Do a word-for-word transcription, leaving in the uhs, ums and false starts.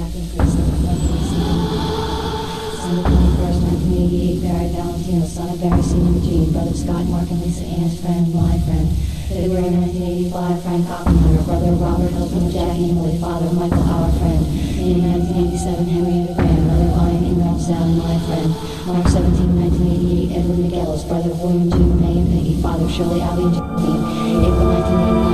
Captain Chris, Son of twenty-first, nineteen eighty-eight, Barry Valentino, son of Barry Senior Gene, brother Scott, Mark, and Lisa Ann's friend, my friend. February nineteen eighty-five, Frank Oppenheimer, brother Robert, husband of Jackie Emily, father Michael, our friend. In nineteen eighty-seven, Henrietta Graham, mother Vine, in-law Sally, my friend. March seventeenth, nineteen eighty-eight, Edward McGellis, brother William, June, May, and Peggy, father Shirley, Abby, and Jacqueline. April nineteen eighty-eight,